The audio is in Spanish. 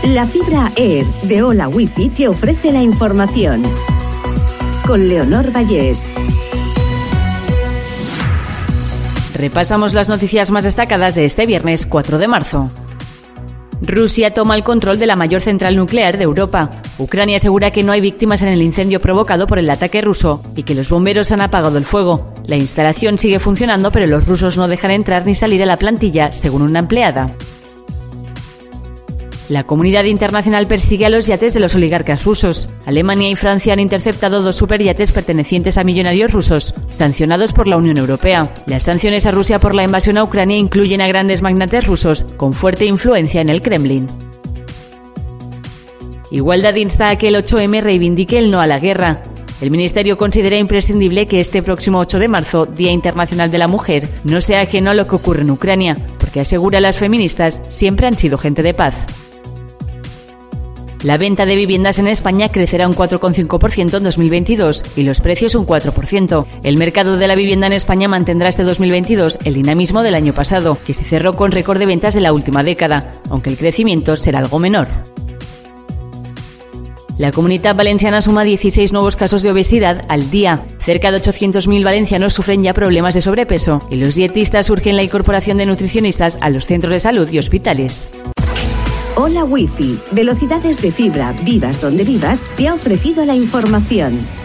La fibra Air de Hola Wifi te ofrece la información. Con Leonor Vallés. Repasamos las noticias más destacadas de este viernes 4 de marzo. Rusia toma el control de la mayor central nuclear de Europa. Ucrania asegura que no hay víctimas en el incendio provocado por el ataque ruso y que los bomberos han apagado el fuego. La instalación sigue funcionando, pero los rusos no dejan entrar ni salir a la plantilla, según una empleada. La comunidad internacional persigue a los yates de los oligarcas rusos. Alemania y Francia han interceptado 2 superyates pertenecientes a millonarios rusos, sancionados por la Unión Europea. Las sanciones a Rusia por la invasión a Ucrania incluyen a grandes magnates rusos con fuerte influencia en el Kremlin. Igualdad insta a que el 8M reivindique el no a la guerra. El Ministerio considera imprescindible que este próximo 8 de marzo, Día Internacional de la Mujer, no sea ajeno a lo que ocurre en Ucrania, porque asegura las feministas siempre han sido gente de paz. La venta de viviendas en España crecerá un 4,5% en 2022 y los precios un 4%. El mercado de la vivienda en España mantendrá este 2022 el dinamismo del año pasado, que se cerró con récord de ventas de la última década, aunque el crecimiento será algo menor. La Comunitat Valenciana suma 16 nuevos casos de obesidad al día. Cerca de 800.000 valencianos sufren ya problemas de sobrepeso y los dietistas urgen la incorporación de nutricionistas a los centros de salud y hospitales. Hola Wifi, velocidades de fibra, vivas donde vivas, te ha ofrecido la información.